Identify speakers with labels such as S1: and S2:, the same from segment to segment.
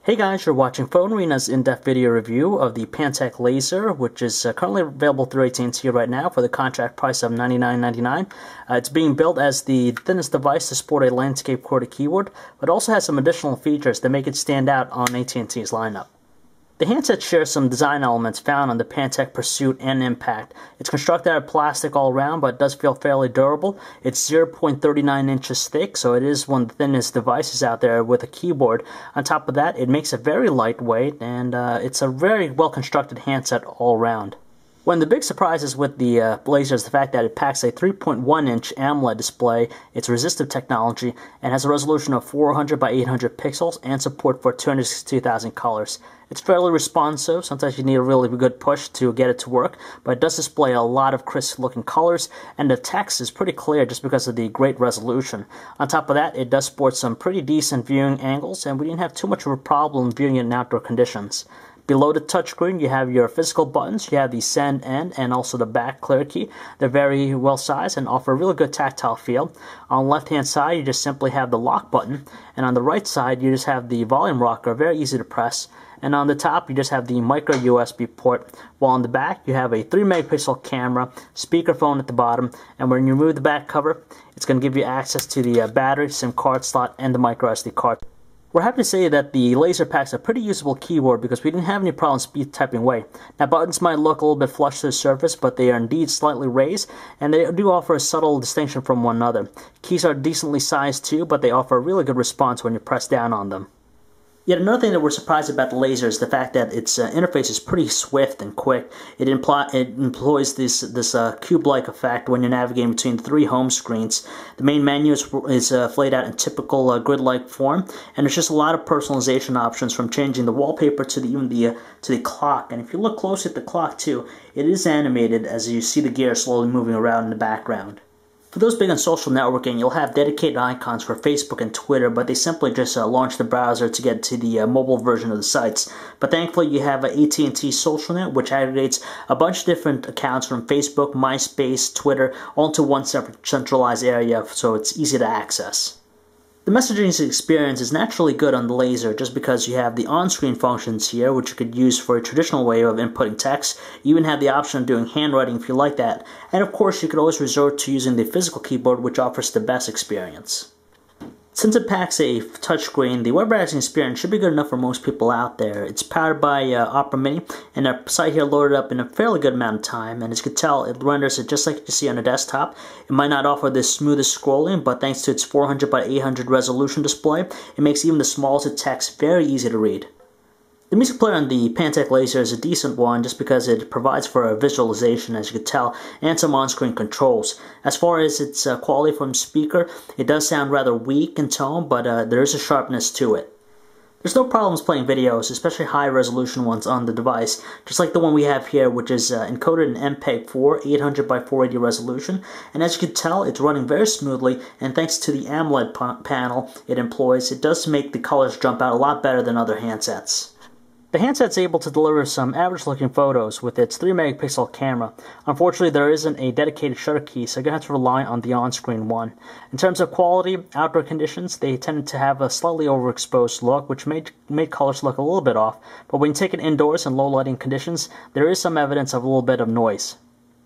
S1: Hey guys, you're watching Phone Arena's in-depth video review of the Pantech Laser, which is currently available through AT&T right now for the contract price of $99.99. It's being built as the thinnest device to sport a landscape QWERTY keyboard, but also has some additional features that make it stand out on AT&T's lineup. The handset shares some design elements found on the Pantech Pursuit and Impact. It's constructed out of plastic all around, but it does feel fairly durable. It's 0.39 inches thick, so it is one of the thinnest devices out there with a keyboard. On top of that, it makes it very lightweight, and it's a very well-constructed handset all around. One of the big surprises with the Laser is the fact that it packs a 3.1-inch AMOLED display, it's resistive technology, and has a resolution of 400 by 800 pixels and support for 262,000 colors. It's fairly responsive. Sometimes you need a really good push to get it to work, but it does display a lot of crisp-looking colors, and the text is pretty clear just because of the great resolution. On top of that, it does sport some pretty decent viewing angles, and we didn't have too much of a problem viewing it in outdoor conditions. Below the touchscreen, you have your physical buttons. You have the send end and also the back clear key. They're very well sized and offer a really good tactile feel. On the left hand side, you just simply have the lock button, and on the right side, you just have the volume rocker, very easy to press. And on the top, you just have the micro USB port, while on the back, you have a 3 megapixel camera, speakerphone at the bottom, and when you remove the back cover, it's going to give you access to the battery, SIM card slot, and the micro SD card. We're happy to say that the Laser packs a pretty usable keyboard because we didn't have any problem speed typing away. Now, buttons might look a little bit flush to the surface, but they are indeed slightly raised, and they do offer a subtle distinction from one another. Keys are decently sized too, but they offer a really good response when you press down on them. Yet another thing that we're surprised about the Laser is the fact that its interface is pretty swift and quick. It employs this cube-like effect when you're navigating between 3 home screens. The main menu is laid out in typical grid-like form, and there's just a lot of personalization options from changing the wallpaper to even the clock. And if you look closely at the clock too, it is animated as you see the gear slowly moving around in the background. For those big on social networking, you'll have dedicated icons for Facebook and Twitter, but they simply just launch the browser to get to the mobile version of the sites. But thankfully, you have AT&T SocialNet, which aggregates a bunch of different accounts from Facebook, MySpace, Twitter, all into one separate centralized area, so it's easy to access. The messaging experience is naturally good on the Laser just because you have the on-screen functions here, which you could use for a traditional way of inputting text. You even have the option of doing handwriting if you like that. And of course, you could always resort to using the physical keyboard, which offers the best experience. Since it packs a touchscreen, the web browsing experience should be good enough for most people out there. It's powered by Opera Mini, and our site here loaded up in a fairly good amount of time, and as you can tell, it renders it just like you see on a desktop. It might not offer the smoothest scrolling, but thanks to its 400 by 800 resolution display, it makes even the smallest of text very easy to read. The music player on the Pantech Laser is a decent one just because it provides for a visualization, as you can tell, and some on-screen controls. As far as its quality from speaker, it does sound rather weak in tone, but there is a sharpness to it. There's no problems playing videos, especially high-resolution ones on the device, just like the one we have here, which is encoded in MPEG-4, 800 by 480 resolution, and as you can tell, it's running very smoothly, and thanks to the AMOLED panel it employs, it does make the colors jump out a lot better than other handsets. The handset's able to deliver some average-looking photos with its 3 megapixel camera. Unfortunately, there isn't a dedicated shutter key, so you're going to have to rely on the on-screen one. In terms of quality, outdoor conditions, they tended to have a slightly overexposed look, which made colors look a little bit off. But when you take it indoors in low lighting conditions, there is some evidence of a little bit of noise.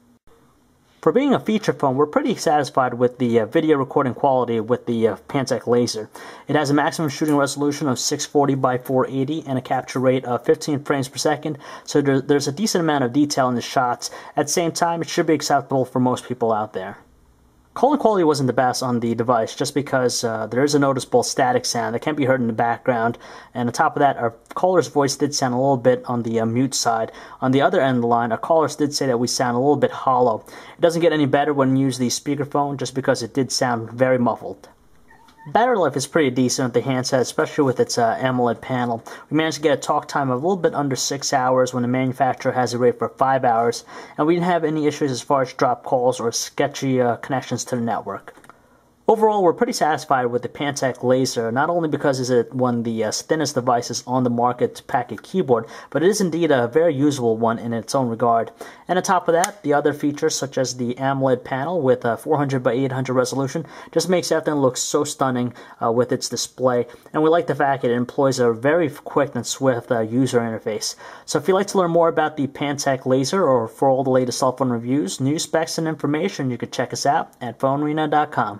S1: For being a feature phone, we're pretty satisfied with the video recording quality with the Pantech Laser. It has a maximum shooting resolution of 640 by 480 and a capture rate of 15 frames per second, so there's a decent amount of detail in the shots. At the same time, it should be acceptable for most people out there. Calling quality wasn't the best on the device just because there is a noticeable static sound that can be heard in the background, and on top of that, our caller's voice did sound a little bit on the mute side. On the other end of the line, our callers did say that we sound a little bit hollow. It doesn't get any better when you use the speakerphone just because it did sound very muffled. Battery life is pretty decent with the handset, especially with its AMOLED panel. We managed to get a talk time of a little bit under 6 hours when the manufacturer has a rate for 5 hours, and we didn't have any issues as far as drop calls or sketchy connections to the network. Overall, we're pretty satisfied with the Pantech Laser, not only because it's one of the thinnest devices on the market to pack a keyboard, but it is indeed a very usable one in its own regard. And on top of that, the other features such as the AMOLED panel with 400 by 800 resolution just makes everything look so stunning with its display. And we like the fact that it employs a very quick and swift user interface. So if you'd like to learn more about the Pantech Laser or for all the latest cell phone reviews, news, specs, and information, you can check us out at PhoneArena.com.